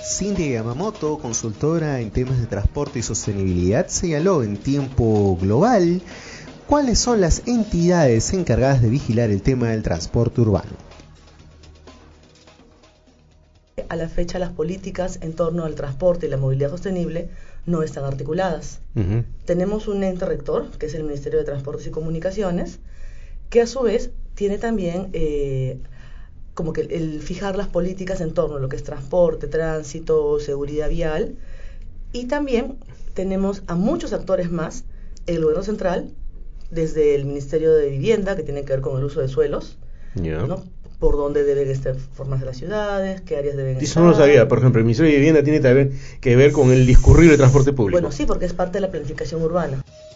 Cintia Yamamoto, consultora en temas de transporte y sostenibilidad, señaló en Tiempo Global cuáles son las entidades encargadas de vigilar el tema del transporte urbano. A la fecha, las políticas en torno al transporte y la movilidad sostenible no están articuladas. Tenemos un ente rector, que es el Ministerio de Transportes y Comunicaciones, que a su vez tiene también como que el fijar las políticas en torno a lo que es transporte, tránsito, seguridad vial, y también tenemos a muchos actores más, el gobierno central, desde el Ministerio de Vivienda, que tiene que ver con el uso de suelos, ¿no? Por dónde deben formarse las ciudades, qué áreas deben estar. Eso no lo sabía. Por ejemplo, el Ministerio de Vivienda tiene que ver con el discurrir de transporte público. Bueno, sí, porque es parte de la planificación urbana.